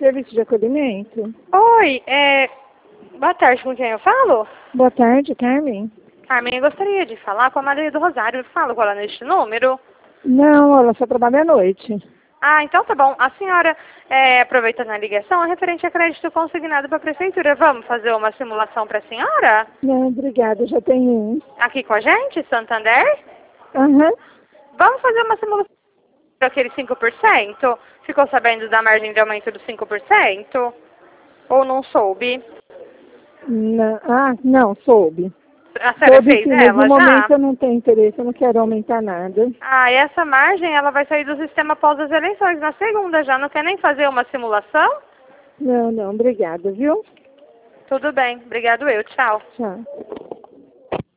serviço de acolhimento. Oi, boa tarde, com quem eu falo? Boa tarde, Carmen. Carmen, eu gostaria de falar com a Maria do Rosário. Eu falo com ela neste número? Não, ela só trabalha à noite. Ah, então tá bom. A senhora, aproveitando a ligação, é referente a crédito consignado para a prefeitura. Vamos fazer uma simulação para a senhora? Não, obrigada, já tenho um. Aqui com a gente, Santander? Aham. Vamos fazer uma simulação para aquele 5%? Ficou sabendo da margem de aumento dos 5%? Ou não soube? Não, soube. A senhora Soube fez sim, mas ela no já? momento eu não tenho interesse, eu não quero aumentar nada. Ah, e essa margem, ela vai sair do sistema após as eleições, na segunda já. Não quer nem fazer uma simulação? Não, obrigada, viu? Tudo bem. Obrigado eu. Tchau. Tchau.